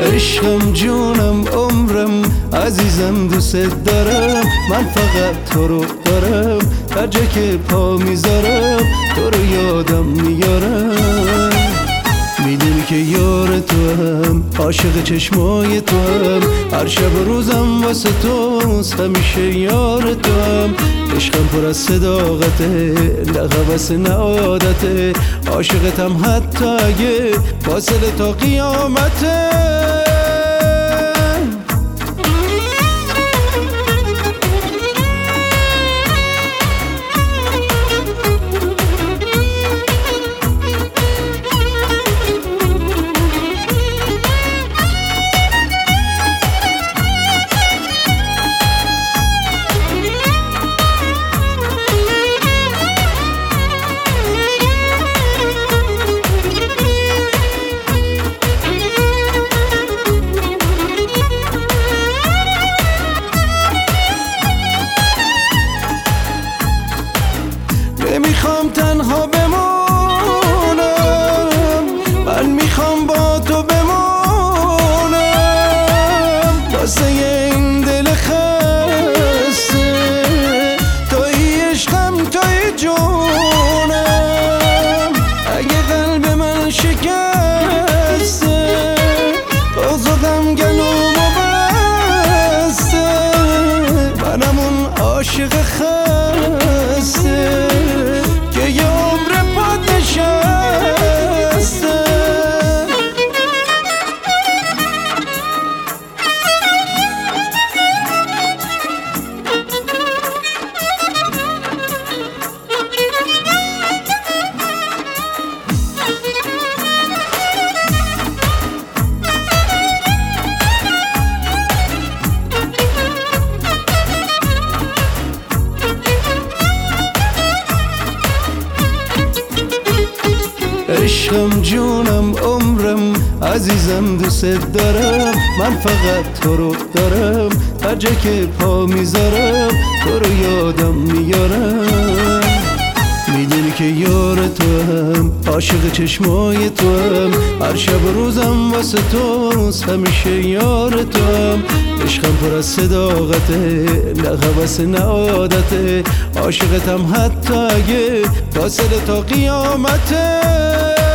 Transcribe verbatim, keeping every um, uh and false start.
عشقم جونم عمرم عزیزم دوست دارم، من فقط تو رو دارم، هر جا که پا میذارم تو رو یادم میارم. میدونی که یار تو هم، عاشق چشمای تو هم، هر شب و روزم واسه تو همیشه یار تو هم. عشقم پر از صداقته، نه هوس نه عادته، عاشقتم حتی اگه فاصله تا قیامته. نمیخوام تنها بمونم، من میخوام با تو بمونم، واسه این دل خسته توی عشقم توی جونم. اگه قلب من شکسته بازدم گلومو بسته، منم اون عاشق خسته که یه عمر پا نشسته. عشقم جونم عمرم عزیزم دوست دارم، من فقط تو رو دارم، هر جا که پا میذارم تو رو یادم میارم. میدونی که یار تو هم، عاشق چشمای تو هم، هر شب و روزم واسه تو همیشه یار تو هم. عشقم پر از صداقته، نه هوس نه عادته، عاشقتم حتی اگه فاصله تا قیامته.